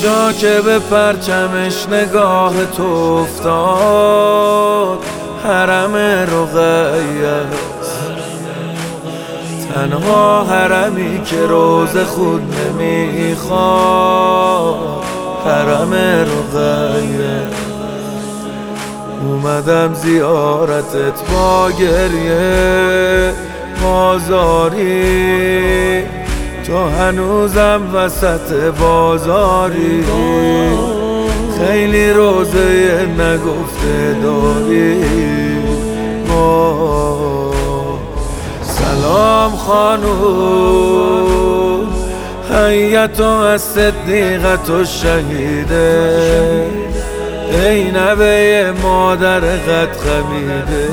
جا که به پرچمش نگاه تو افتاد حرم رقیه، تنها حرمی که روز خود نمیخواد حرم رقیه. اومدم زیارتت با گریه بازاری، تو هنوزم وسط بازاری، خیلی روزه نگفته داری. سلام خانوم، حیت و از صدیقت و شهیده، ای نوه مادر قد خمیده،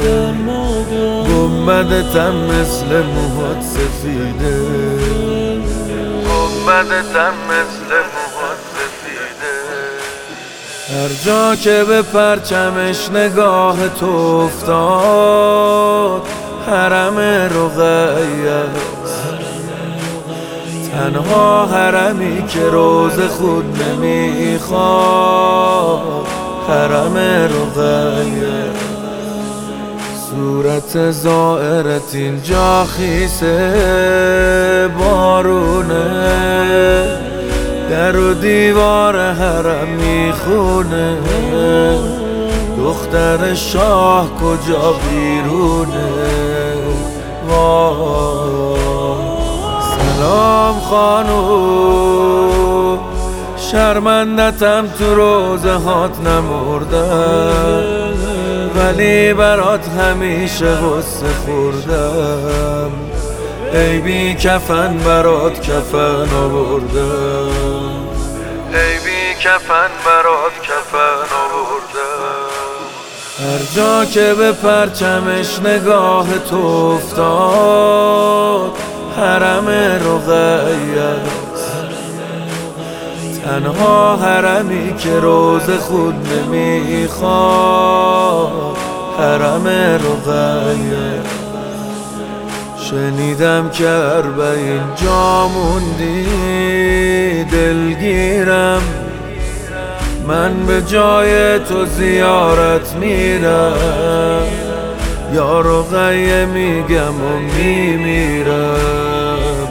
گنبدتم مثل موهات سفیده، گنبدتم مثل موهات سفیده. هر جا که به پرچمش نگاه تو افتاد حرم رقیه، تنها حرمی که روز خود نمیخواد حرم رقیه. صورت زائرت اینجا خیسه بارونه، در و دیوار حرم میخونه، دختر شاه کجا بیرونه. سلام خانوم، شرمندتم تو روزه هات نمردم، ولی برات همیشه غصه خوردم، ای بی کفن برات کفن آوردم، ای بی کفن برات کفن آوردم. هر جا که به پرچمش نگاه تو افتاد حرم رقیه، تنها حرمی که روز خود نمیخواد حرم رقیه. شنیدم که 40 جا موندی دلگیرم، من به جای تو زیارت میرم، یا رقیه میگم و میمیرم.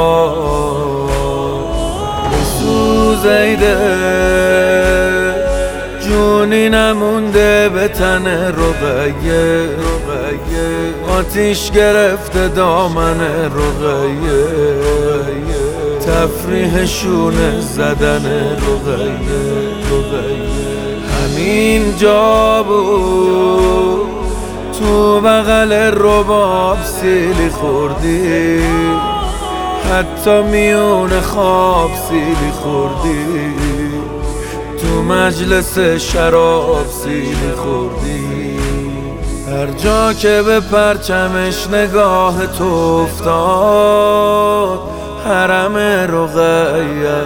بسوزیده جونی نمونده به تن رقیه، آتیش گرفته دامن رقیه، تفریح شونه زدن رقیه. همین جا بود تو بغل رباب سیلی خوردی، حتی میون خواب سیلی خوردی، تو مجلس شراب سیلی خوردی. هر جا که به پرچمش نگاه تو افتاد حرم رقیه،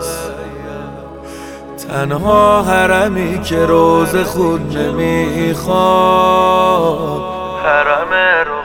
تنها حرمی که روز خود نمیخواد حرم رقیه.